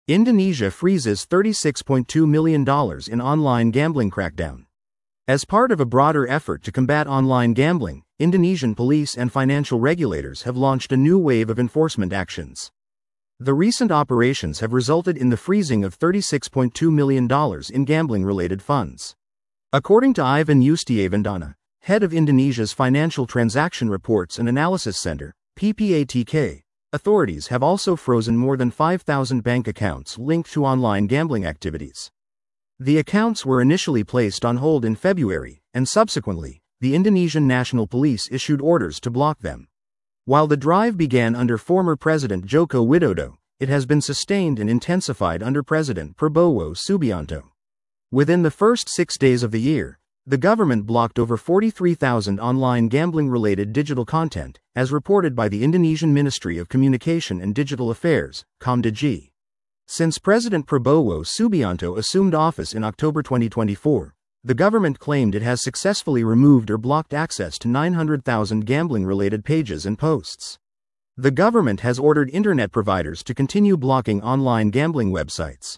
Indonesia freezes $36.2 million in online gambling crackdown. As part of a broader effort to combat online gambling, Indonesian police and financial regulators have launched a new wave of enforcement actions. The recent operations have resulted in the freezing of $36.2 million in gambling-related funds. According to Ivan Yustiavandana, head of Indonesia's Financial Transaction Reports and Analysis Center, PPATK, authorities have also frozen more than 5,000 bank accounts linked to online gambling activities. The accounts were initially placed on hold in February, and subsequently, the Indonesian National Police issued orders to block them. While the drive began under former President Joko Widodo, it has been sustained and intensified under President Prabowo Subianto. Within the first 6 days of the year, the government blocked over 43,000 online gambling-related digital content, as reported by the Indonesian Ministry of Communication and Digital Affairs, Komdigi. Since President Prabowo Subianto assumed office in October 2024, the government claimed it has successfully removed or blocked access to 900,000 gambling-related pages and posts. The government has ordered internet providers to continue blocking online gambling websites.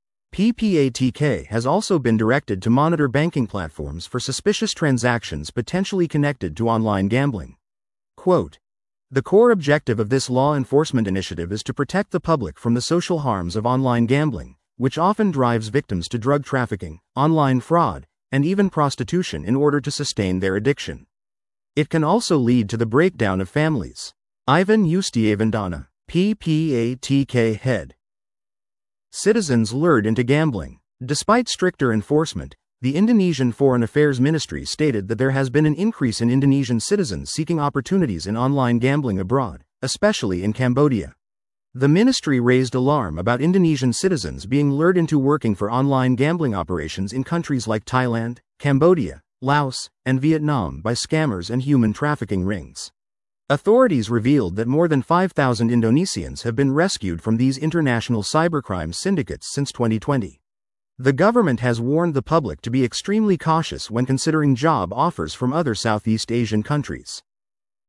PPATK has also been directed to monitor banking platforms for suspicious transactions potentially connected to online gambling. Quote, "The core objective of this law enforcement initiative is to protect the public from the social harms of online gambling, which often drives victims to drug trafficking, online fraud, and even prostitution in order to sustain their addiction. It can also lead to the breakdown of families." Ivan Yustiavandana, PPATK head. Citizens lured into gambling. Despite stricter enforcement, the Indonesian Foreign Affairs Ministry stated that there has been an increase in Indonesian citizens seeking opportunities in online gambling abroad, especially in Cambodia. The ministry raised alarm about Indonesian citizens being lured into working for online gambling operations in countries like Thailand, Cambodia, Laos, and Vietnam by scammers and human trafficking rings. Authorities revealed that more than 5,000 Indonesians have been rescued from these international cybercrime syndicates since 2020. The government has warned the public to be extremely cautious when considering job offers from other Southeast Asian countries.